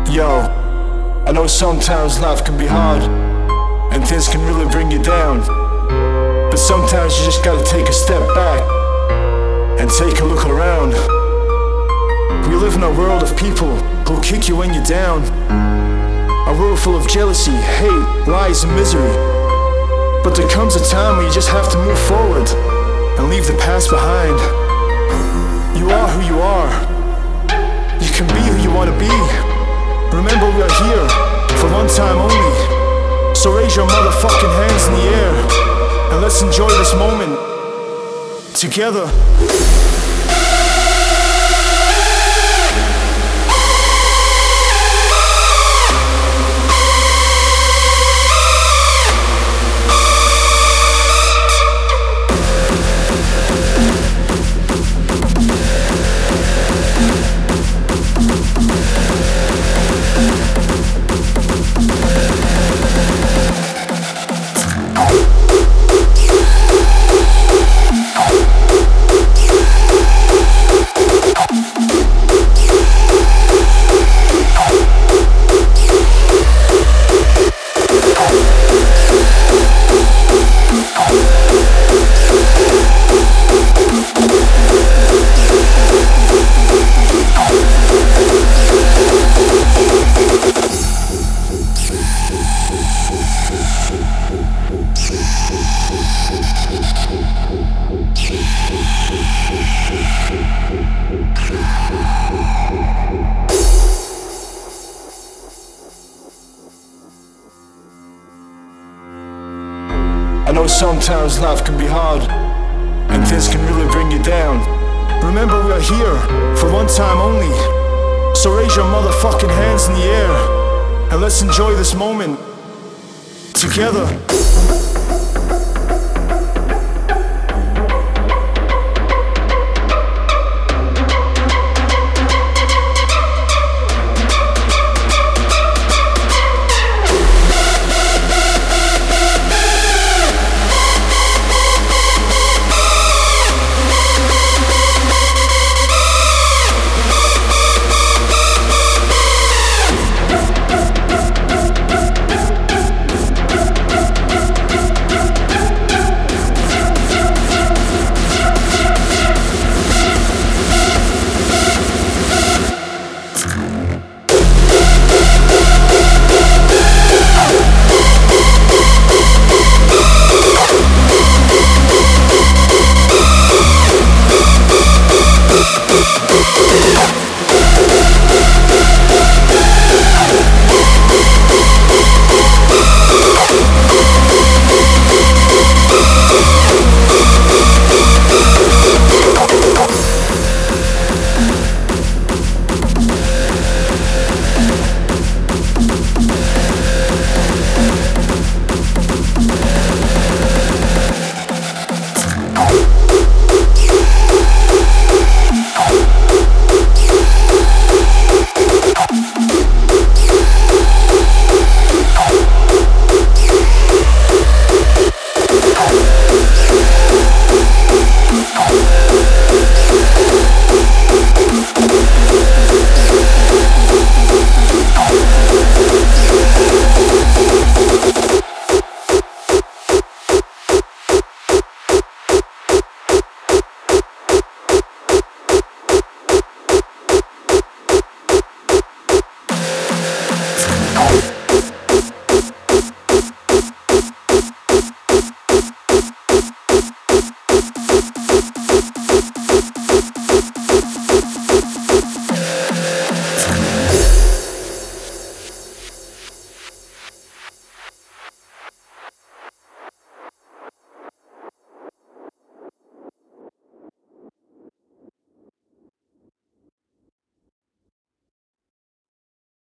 Yo, I know sometimes life can be hard and things can really bring you down, but sometimes you just gotta take a step back and take a look around. We live in a world of people who'll kick you when you're down, a world full of jealousy, hate, lies and misery. But there comes a time when you just have to move forward and leave the past behind. You are who you are. You can be who you want to be. Remember, we are here for one time only. So raise your motherfucking hands in the air and let's enjoy this moment together. I know sometimes life can be hard and things can really bring you down. Remember, we are here for one time only. So raise your motherfucking hands in the air and let's enjoy this moment together.